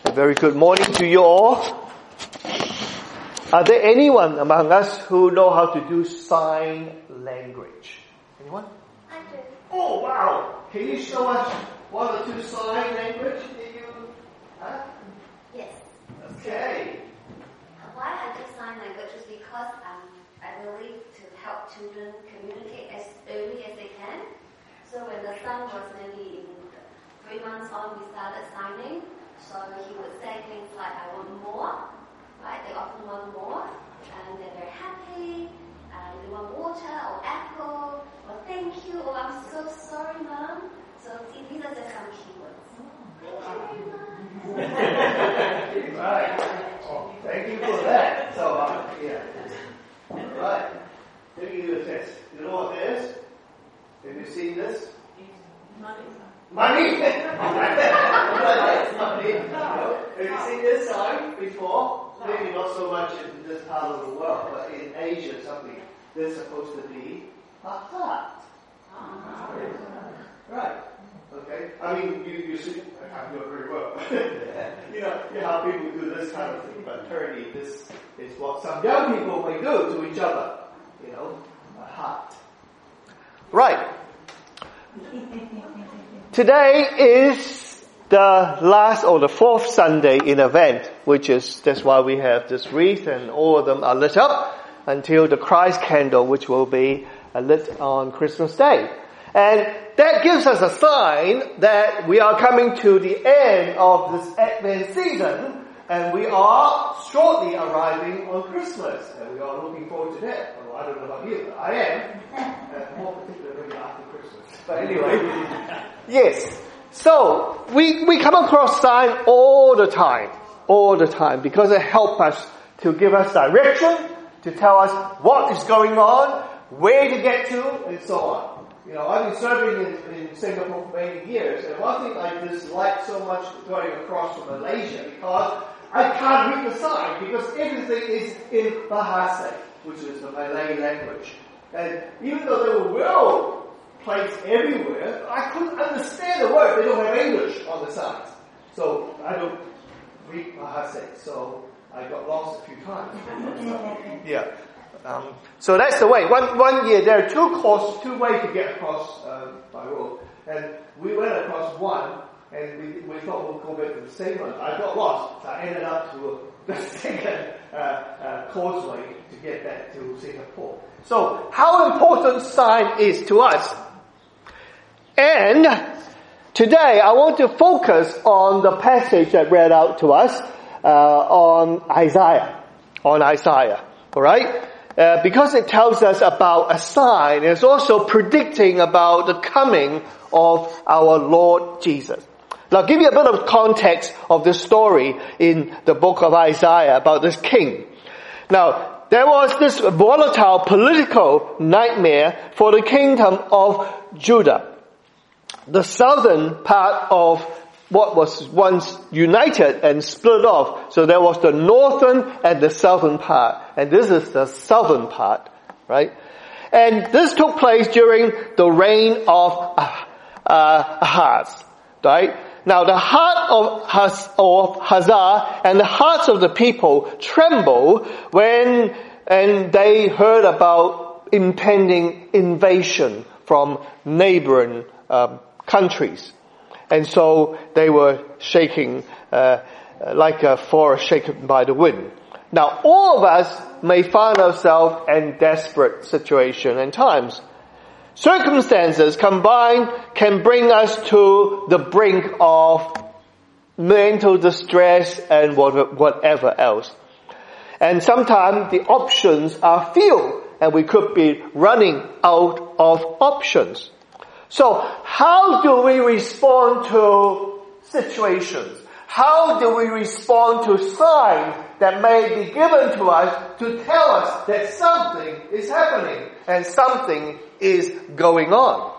Very good morning to you all. Are there anyone among us who know how to do sign language? Anyone? I do. Oh, wow. Can you show us one or two sign language that you have? Yes. Okay. Why I do sign language is because I believe to help children communicate as early as they can. So when the son was maybe 3 months old, we started signing. So he would say things like, I want more, right? They often want more, and they're very happy, and they want water or apple, or thank you, or I'm so sorry, Mom. So these are just some keywords. Thank you very much. Right. Oh, thank you for that. So, yeah. Right. Let me do a test. You know what this is? Have you seen this? Money. Money! Money. Have you seen this sign before? Maybe not so much in this part of the world, but in Asia something. This is supposed to be a heart. Right. Okay. I mean, you see, I do it very well. You know how people do this kind of thing, but apparently this is what some young people may do to each other. You know, a heart. Right. Today is the last or the fourth Sunday in Advent, that's why we have this wreath and all of them are lit up until the Christ candle, which will be lit on Christmas Day. And that gives us a sign that we are coming to the end of this Advent season, and we are shortly arriving on Christmas, and we are looking forward to that. Well, I don't know about you, but I am, more particularly after Christmas. But anyway, yes. So we come across sign all the time, because it helps us to give us direction, to tell us what is going on, where to get to, and so on. You know, I've been serving in Singapore for many years, and one thing I dislike so much going across to Malaysia, because I can't read the sign, because everything is in Bahasa, which is the Malay language. And even though there were well placed everywhere, I couldn't understand the word. They don't have English on the signs. So I don't read Bahasa, so I got lost a few times. Yeah. So that's the way. One year there are two ways to get across by road, and we went across one, and we thought we'll go back to the same one. I got lost, so I ended up to the second causeway to get back to Singapore. So how important sign is to us? And today I want to focus on the passage that read out to us on Isaiah. All right. Because it tells us about a sign, it's also predicting about the coming of our Lord Jesus. Now, I'll give you a bit of context of the story in the book of Isaiah about this king. Now, there was this volatile political nightmare for the kingdom of Judah. The southern part of what was once united and split off. So there was the northern and the southern part. And this is the southern part, right? And this took place during the reign of Ahaz, right? Now the heart of Hazar and the hearts of the people trembled when they heard about impending invasion from neighboring countries. And so they were shaking like a forest shaken by the wind. Now all of us may find ourselves in desperate situation and times. Circumstances combined can bring us to the brink of mental distress and whatever else. And sometimes the options are few, and we could be running out of options. So how do we respond to situations? How do we respond to signs that may be given to us to tell us that something is happening and something is going on?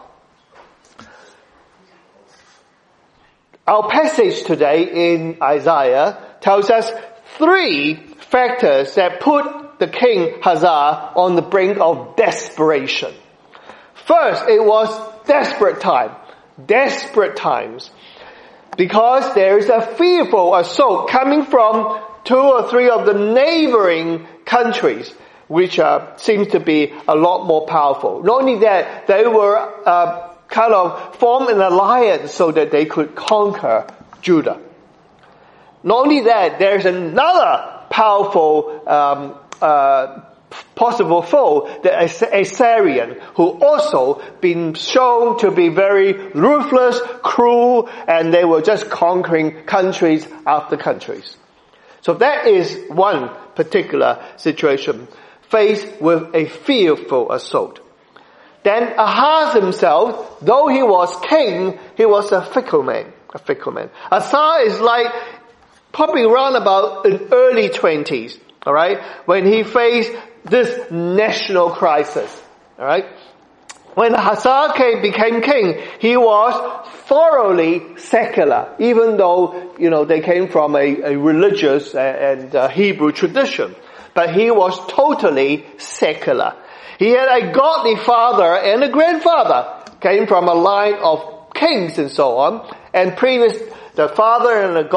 Our passage today in Isaiah tells us 3 factors that put the king Hazar on the brink of desperation. First, it was desperate times. because there is a fearful assault coming from 2 or 3 of the neighboring countries, which seems to be a lot more powerful. Not only that, they were kind of formed an alliance so that they could conquer Judah. Not only that, there's another powerful possible foe, the Assyrian, who also been shown to be very ruthless, cruel, and they were just conquering countries after countries. So that is one particular situation, faced with a fearful assault. Then Ahaz himself, though he was king, he was a fickle man. Asa is like probably around about in early 20s, alright, when he faced this national crisis, alright. When Asa became king, he was thoroughly secular, even though, they came from a religious and Hebrew tradition. But he was totally secular. He had a godly father and a grandfather, came from a line of kings and so on. And the father and the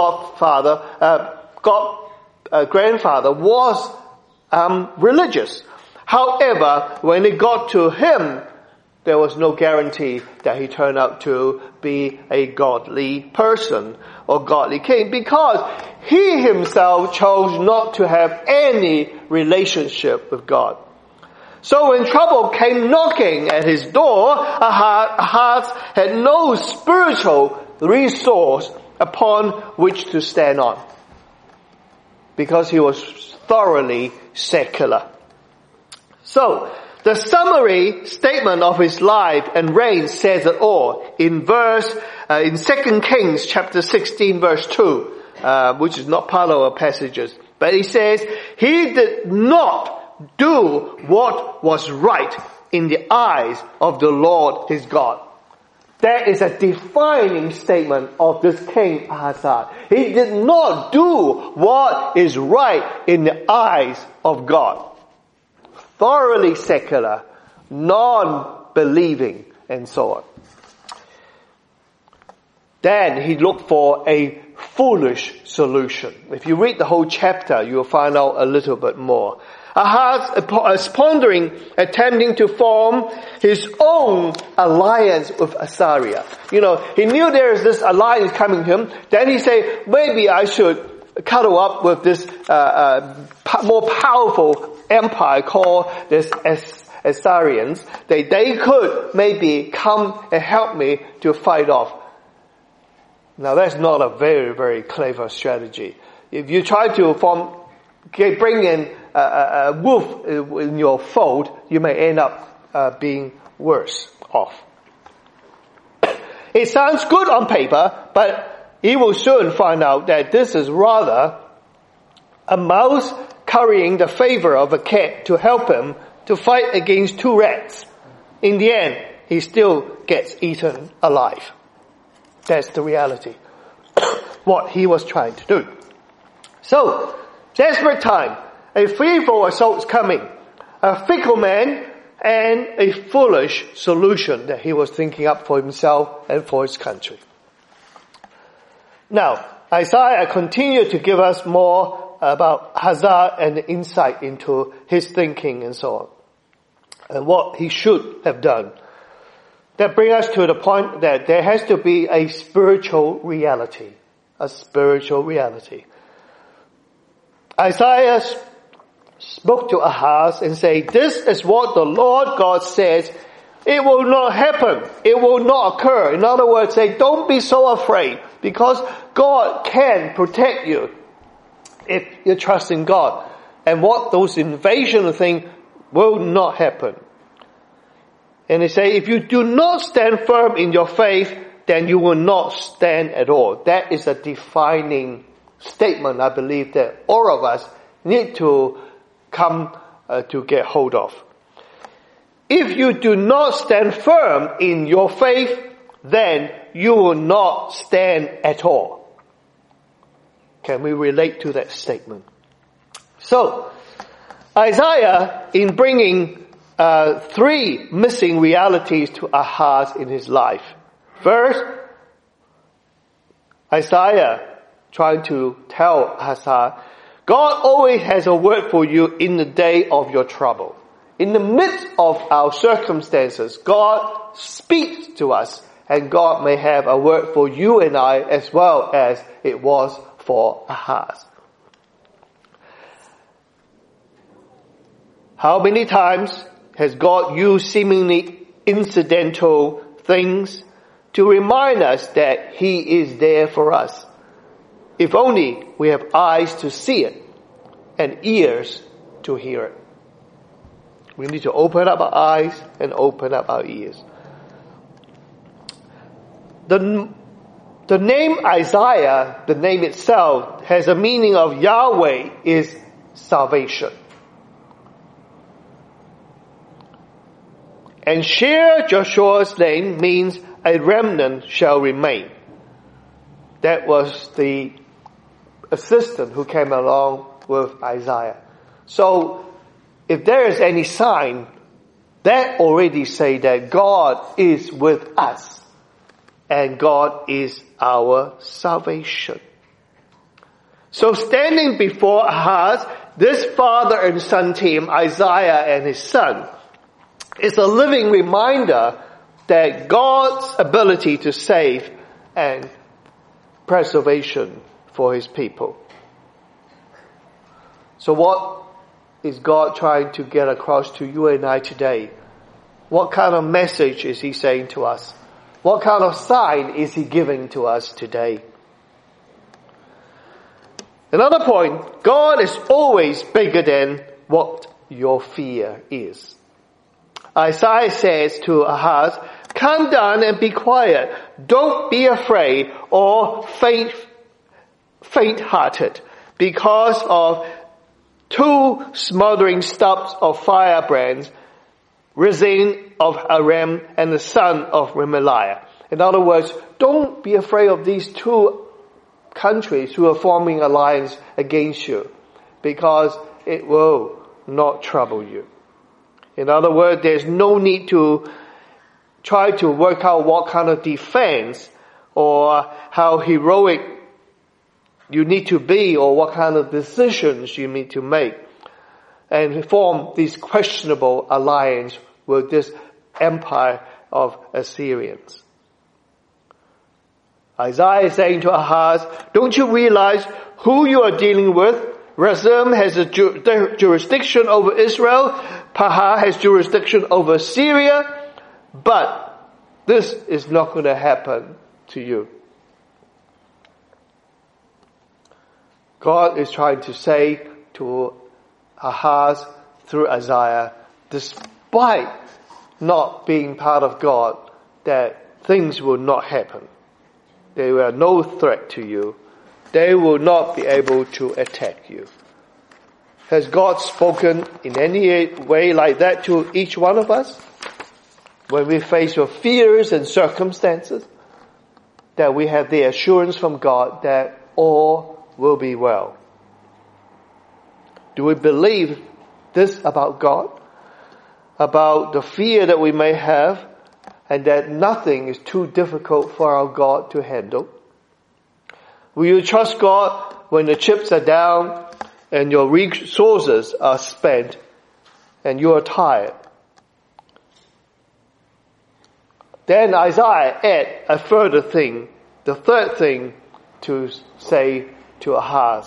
grandfather was religious. However, when it got to him, there was no guarantee that he turned out to be a godly person or godly king, because he himself chose not to have any relationship with God. So when trouble came knocking at his door, Ahaz had no spiritual resource upon which to stand on, because he was thoroughly secular. So, the summary statement of his life and reign says it all in 2 Kings chapter 16 verse 2, which is not part of our passages. But he says, he did not do what was right in the eyes of the Lord his God. That is a defining statement of this king Ahaz. He did not do what is right in the eyes of God. Thoroughly secular, non-believing, and so on. Then he looked for a foolish solution. If you read the whole chapter, you will find out a little bit more. Ahaz is pondering, attempting to form his own alliance with Assyria. He knew there is this alliance coming to him. Then he said, maybe I should cuddle up with this more powerful empire called this Assyrians. They could maybe come and help me to fight off. Now that's not a very, very clever strategy. If you try to bring in a wolf in your fold, you may end up being worse off. It sounds good on paper, but he will soon find out that this is rather a mouse currying the favor of a cat to help him to fight against 2 rats. In the end, he still gets eaten alive. That's the reality. What he was trying to do. So, desperate time. A fearful assault's coming. A fickle man and a foolish solution that he was thinking up for himself and for his country. Now, Isaiah continued to give us more about Ahaz and the insight into his thinking and so on, and what he should have done. That brings us to the point that there has to be a spiritual reality. A spiritual reality. Isaiah spoke to Ahaz and said, this is what the Lord God says. It will not happen. It will not occur. In other words, say, don't be so afraid, because God can protect you if you trust in God. And what those invasion things will not happen. And they say, if you do not stand firm in your faith, then you will not stand at all. That is a defining statement, I believe, that all of us need to come to get hold of. If you do not stand firm in your faith, then you will not stand at all. Can we relate to that statement? So, Isaiah, in bringing 3 missing realities to Ahaz in his life. First, Isaiah trying to tell Ahaz, God always has a word for you in the day of your trouble. In the midst of our circumstances, God speaks to us, and God may have a word for you and I as well as it was for Ahaz. How many times has God used seemingly incidental things to remind us that He is there for us? If only we have eyes to see it and ears to hear it. We need to open up our eyes and open up our ears. The name Isaiah, the name itself, has a meaning of Yahweh is salvation. And Shear Joshua's name means a remnant shall remain. That was the assistant who came along with Isaiah. So, if there is any sign, that already say that God is with us. And God is our salvation. So standing before Ahaz, this father and son team, Isaiah and his son, is a living reminder that God's ability to save and preservation for His people. So what is God trying to get across to you and I today? What kind of message is He saying to us? What kind of sign is He giving to us today? Another point, God is always bigger than what your fear is. Isaiah says to Ahaz, "Come down and be quiet. Don't be afraid or faint-hearted because of 2 smoldering stubs of firebrands, Rezin of Aram and the son of Remaliah." In other words, don't be afraid of these 2 countries who are forming alliance against you, because it will not trouble you. In other words, there's no need to try to work out what kind of defense or how heroic you need to be or what kind of decisions you need to make and form this questionable alliance with this empire of Assyrians. Isaiah is saying to Ahaz, don't you realize who you are dealing with? Rezin has a jurisdiction over Israel. Pahah has jurisdiction over Syria. But this is not going to happen to you. God is trying to say to Ahaz through Isaiah, despite not being part of God, that things will not happen. They are no threat to you. They will not be able to attack you. Has God spoken in any way like that to each one of us? When we face your fears and circumstances, that we have the assurance from God that all will be well. Do we believe this about God? About the fear that we may have, and that nothing is too difficult for our God to handle? Will you trust God when the chips are down and your resources are spent and you are tired? Then Isaiah add a further thing, the third thing to say to Ahaz.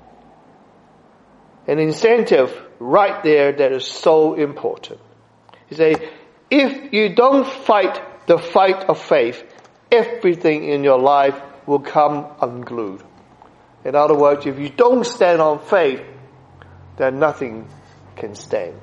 An incentive right there that is so important. He says, if you don't fight the fight of faith, everything in your life will come unglued. In other words, if you don't stand on faith, then nothing can stand.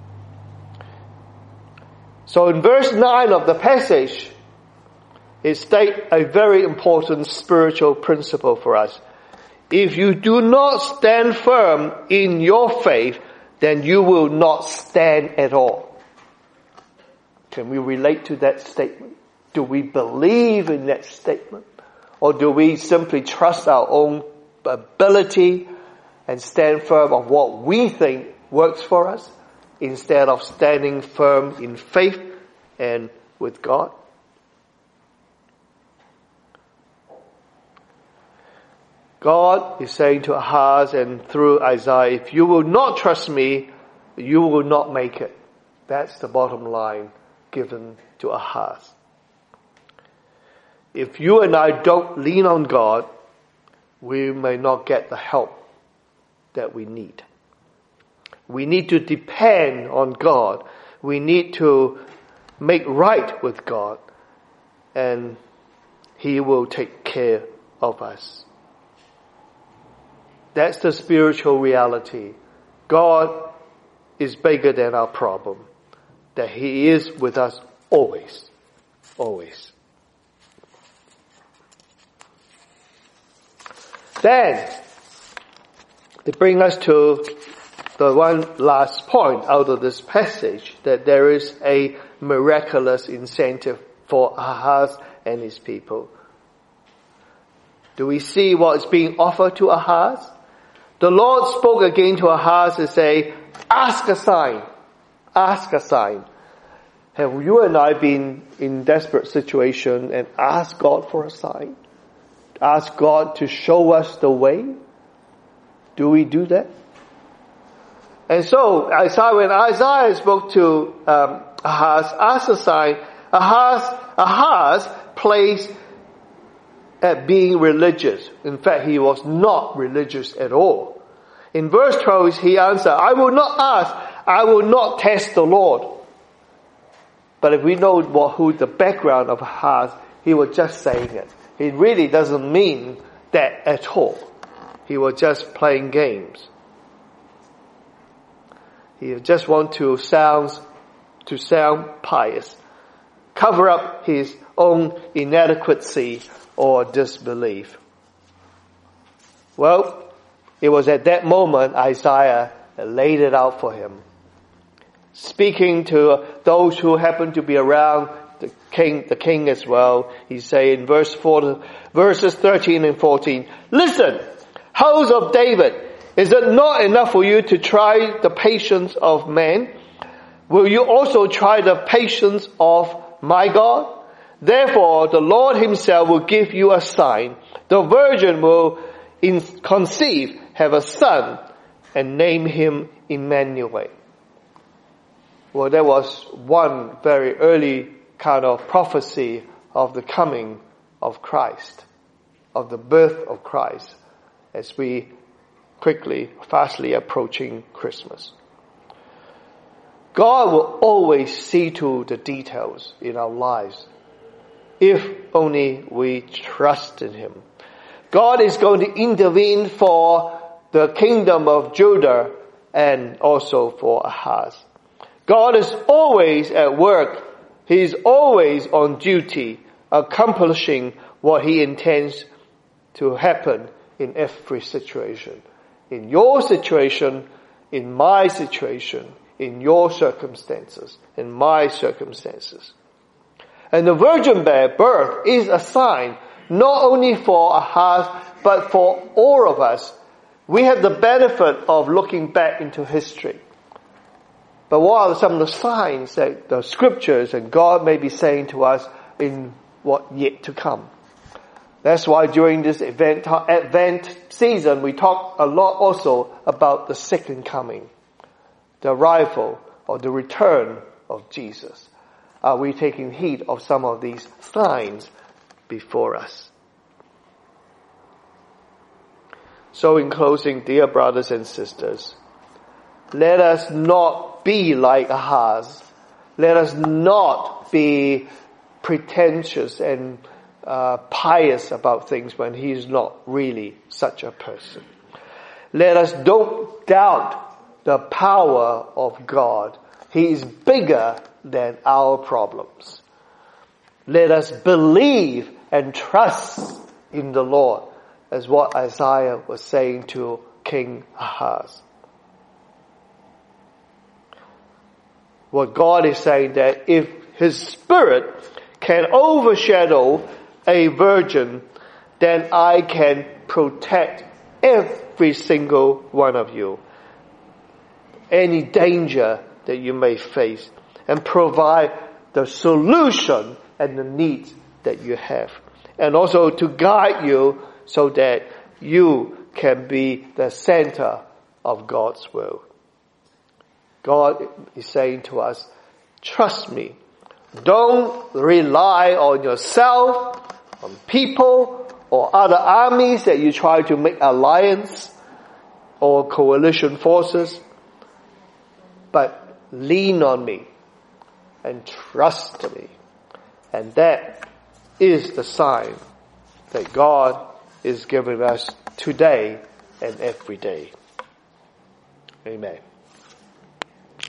So in verse 9 of the passage, it states a very important spiritual principle for us. If you do not stand firm in your faith, then you will not stand at all. Can we relate to that statement? Do we believe in that statement? Or do we simply trust our own ability and stand firm on what we think works for us instead of standing firm in faith and with God? God is saying to Ahaz and through Isaiah, if you will not trust me, you will not make it. That's the bottom line given to Ahaz. If you and I don't lean on God, we may not get the help that we need. We need to depend on God. We need to make right with God, and He will take care of us. That's the spiritual reality. God is bigger than our problem. That He is with us always. Always. Then, they bring us to the one last point out of this passage, that there is a miraculous incentive for Ahaz and his people. Do we see what is being offered to Ahaz? The Lord spoke again to Ahaz and say, ask a sign. Ask a sign. Have you and I been in desperate situation and asked God for a sign? Ask God to show us the way? Do we do that? And so, when Isaiah spoke to Ahaz, asked a sign, Ahaz plays at being religious. In fact, he was not religious at all. In verse 12, he answered, I will not ask, I will not test the Lord. But if we know who the background of Ahaz, he was just saying it. He really doesn't mean that at all. He was just playing games. He just wants to sound pious, cover up his own inadequacy or disbelief. Well, it was at that moment Isaiah laid it out for him. Speaking to those who happened to be around the king as well, he said in verses 13 and 14, listen, house of David, is it not enough for you to try the patience of man? Will you also try the patience of my God? Therefore, the Lord Himself will give you a sign. The virgin will conceive, have a son, and name him Emmanuel. Well, there was one very early kind of prophecy of the coming of Christ, of the birth of Christ, as we fastly approaching Christmas. God will always see to the details in our lives, if only we trust in Him. God is going to intervene for the kingdom of Judah and also for Ahaz. God is always at work. He is always on duty, accomplishing what He intends to happen in every situation. In your situation, in my situation, in your circumstances, in my circumstances. And the virgin birth is a sign not only for Ahaz, but for all of us. We have the benefit of looking back into history. But what are some of the signs that the scriptures and God may be saying to us in what yet to come? That's why during this Advent season, we talk a lot also about the second coming, the arrival or the return of Jesus. Are we taking heed of some of these signs before us? So in closing, dear brothers and sisters, let us not be like Ahaz. Let us not be pretentious and pious about things when he is not really such a person. Let us don't doubt the power of God. He is bigger than our problems. Let us believe and trust in the Lord, as what Isaiah was saying to King Ahaz. What God is saying, that if His Spirit can overshadow a virgin, then I can protect every single one of you. Any danger that you may face, and provide the solution and the needs that you have. And also to guide you so that you can be the center of God's will. God is saying to us, trust me. Don't rely on yourself, on people, or other armies that you try to make alliance or coalition forces. But lean on me and trust me. And that is the sign that God is giving us today and every day. Amen.